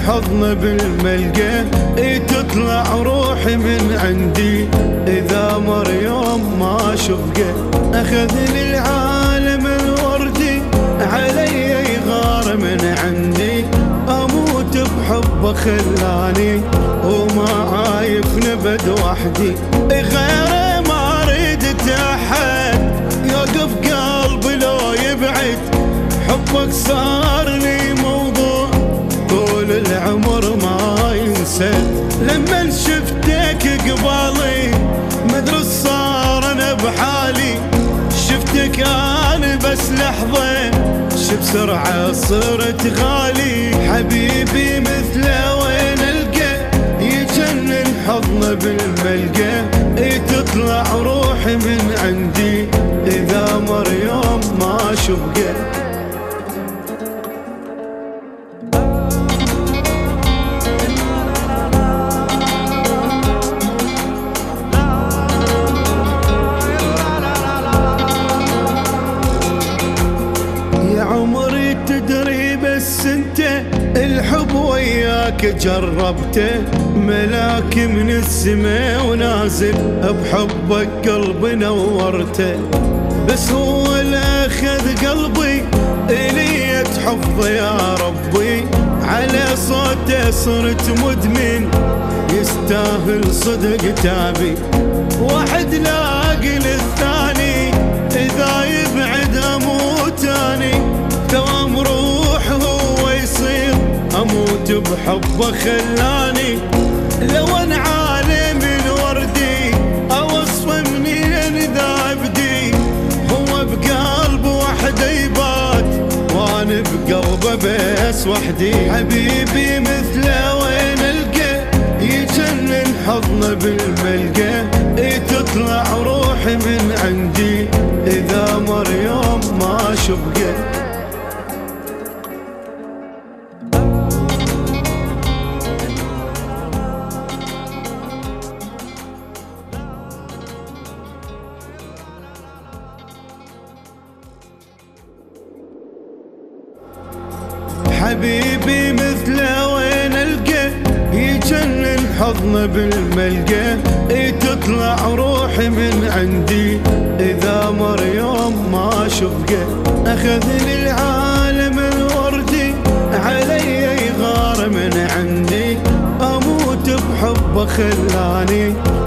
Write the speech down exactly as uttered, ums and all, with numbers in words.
الحضن بالملقى تطلع روحي من عندي إذا مر يوم ما شفقه. أخذني العالم الوردي علي يغار من عندي أموت بحبه خلاني وما عايف نبد وحدي غيره ما ردت أحد يوقف قلبي لو يبعد. حبك صار لي موضوع طول العمر ما ينسد. لما شفتك قبالي مدري صار انا بحالي شفتك انا بس لحظة شو بسرعة صرت غالي. حبيبي مثله وين القى يجنن حضنه بالملقى تطلع روحي من عندي إذا مر يوم ما شفقه. عمري تدري بس انت الحب وياك جربته ملاك من السماء ونازل بحبك قلبي نورته. بس هو اللي اخذ قلبي الي حفظه يا ربي على صوته صرت مدمن يستاهل صدق تابي. واحد لاقي للثاني إذا يبعد أموت أني دوام روح هو يصير أموت بحبه خلاني. لو أنا عالم الوردي أوصفه منين ذا أبدي هو بقلب وحده يبات وأنا بقلبه بس وحدي. حبيبي مثله وين القى يجنن حضنه بالملقى تطلع روحي من عندي إذا مر يوم ما شفقه. حبيبي مثله وين القى يجنن حضنه بالملقى تطلع روحي من عندي إذا مر يوم ما شفقه. أخذني العالم الوردي علي يغار من عندي أموت بحبه خلاني